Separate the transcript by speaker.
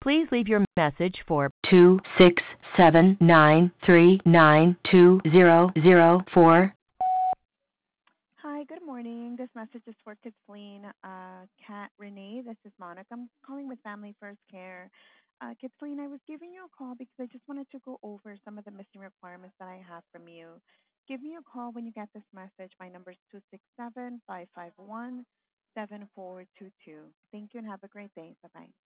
Speaker 1: Please leave your message for 26793920004.
Speaker 2: Hi, good morning. This message is for Kathleen, Kat Renee. This is Monica. I'm calling with Family First Care. Kathleen, I was giving you a call because I just wanted to go over some of the missing requirements that I have from you. Give me a call when you get this message. My number is 267-551-7422. Thank you and have a great day. Bye-bye.